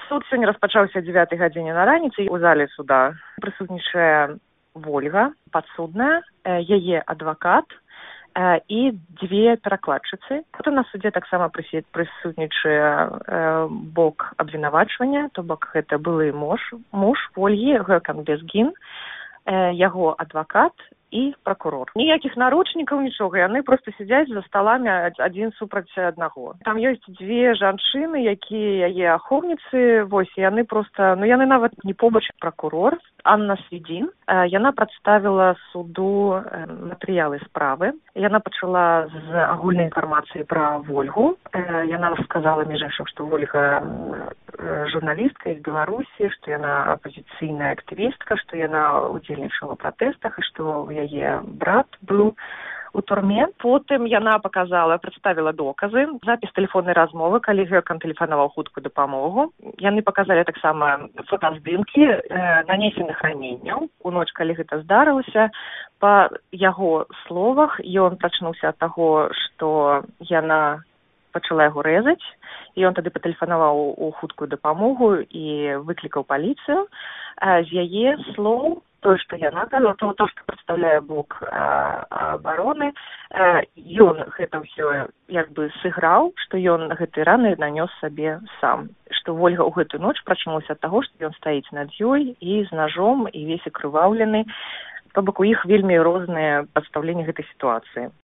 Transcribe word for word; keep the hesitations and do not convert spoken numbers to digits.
Суд сёння распачаўся о дзевятай гадзіне на раніцы. У зале суда прысутнічае Вольга, падсудная, яе адвакат і дзве перакладчыцы. Потым на судзе таксама прысутнічае бок абвінавачвання, то бок гэта былы муж, муж Вольгі, Гэкан Безгін, яго адвакат і пракурор. Ніякіх наручнікаў, нічога, яны проста сядзяць за сталамі адзін супраць аднаго. Там ёсць дзве жанчыны, якія яе ахоўніцы, вось, яны проста, ну яны нават не побач. Пракурор Анна Свідзін, яна прадставіла суду матэрыялы справы. Яна пачала з агульнай інфармацыі пра Вольгу. Яна сказала, між іншым, што Вольга журналістка з Беларусі, што яна апазіцыйная актывістка, што яна удзельнічала ў пратэстах і што яе брат быў у турме. Потым яна паказала, прадставіла доказы, запіс тэлефоннай размовы, калі Гэкан тэлефанаваў хуткую дапамогу. Яны паказалі таксама фотаздымкі э, нанесеных раненняў. У ноч, калі гэта здарылася, па яго словах, ён прачнуўся ад таго, што яна пачала яго рэзаць, і ён тады патэлефанаваў у хуткую дапамогу і выклікаў паліцыю. А з яе слоў, то, што яна казала, то, то, што прадстаўляе бок абароны, ён гэта ўсё як бы сыграў, што ён гэты раны нанёс сабе сам. Што Вольга ў гэтую ноч прачнулася ад таго, што ён стаіць над ёй і з нажом, і весь акрываўлены. То бок у іх вельмі розныя прадстаўленні гэтай сітуацыі.